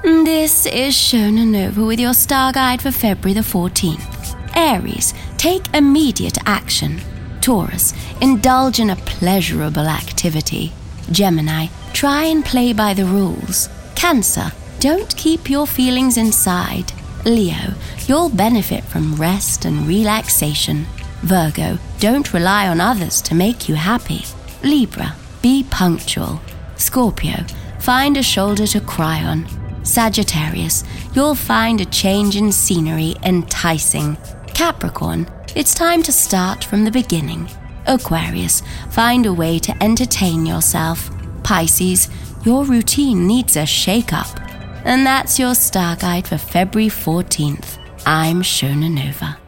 This is Shona Nova with your star guide for February the 14th. Aries, take immediate action. Taurus, indulge in a pleasurable activity. Gemini, try and play by the rules. Cancer, don't keep your feelings inside. Leo, you'll benefit from rest and relaxation. Virgo, don't rely on others to make you happy. Libra, be punctual. Scorpio, find a shoulder to cry on. Sagittarius, you'll find a change in scenery enticing. Capricorn, it's time to start from the beginning. Aquarius, find a way to entertain yourself. Pisces, your routine needs a shake-up. And that's your star guide for February 14th. I'm Shona Nova.